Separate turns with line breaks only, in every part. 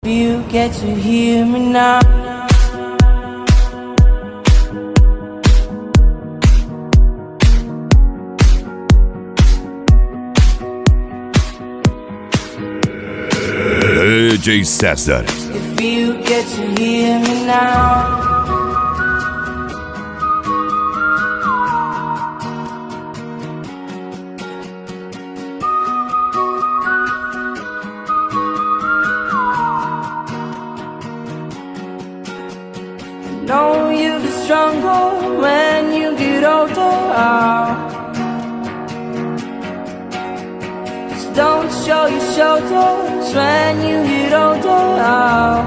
You get to hear me now.
DJ César.
If you get to hear me now. Know you'll be stronger when you get older. Just don't show your shoulders when you get older.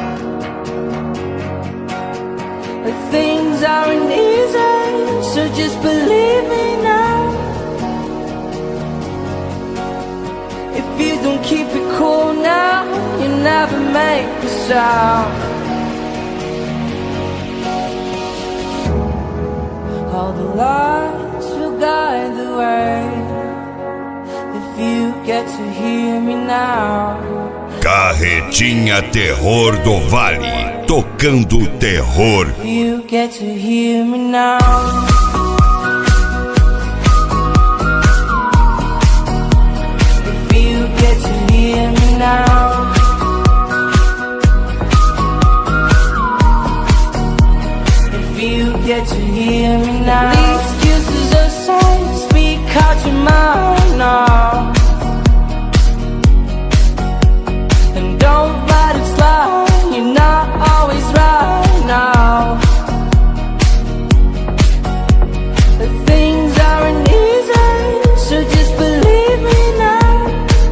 But things aren't easy, so just believe me now. If you don't keep it cool now, you never make a sound. All the lights will guide the way. If you get to hear me now.
Carretinha Terror do Vale, tocando terror.
If you get to hear me now. If you get to hear me now. You get to hear me now. Leave excuses aside, speak out your mind now. And don't let it slide, you're not always right now. But things aren't easy, so just believe me now.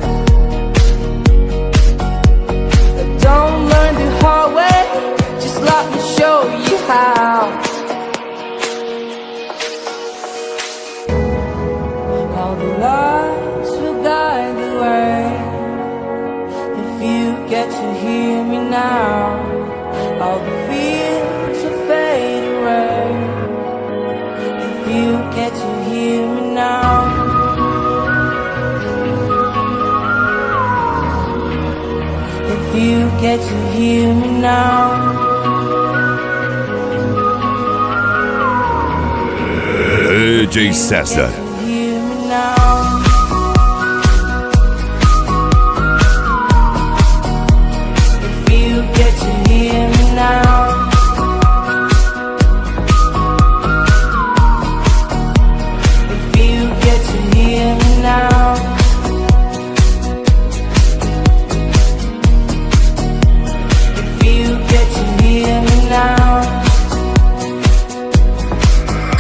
But don't learn the hard way, just let me show you how. All the lights will guide the way. If you get to hear me now, all the fears will fade away. If you get to hear me now. If you get to hear me now.
DJ César.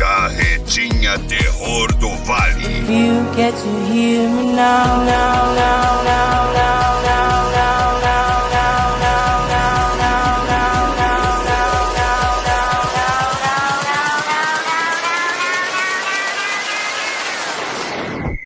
Carretinha Terror do Vale.
You get to hear me now, now, now.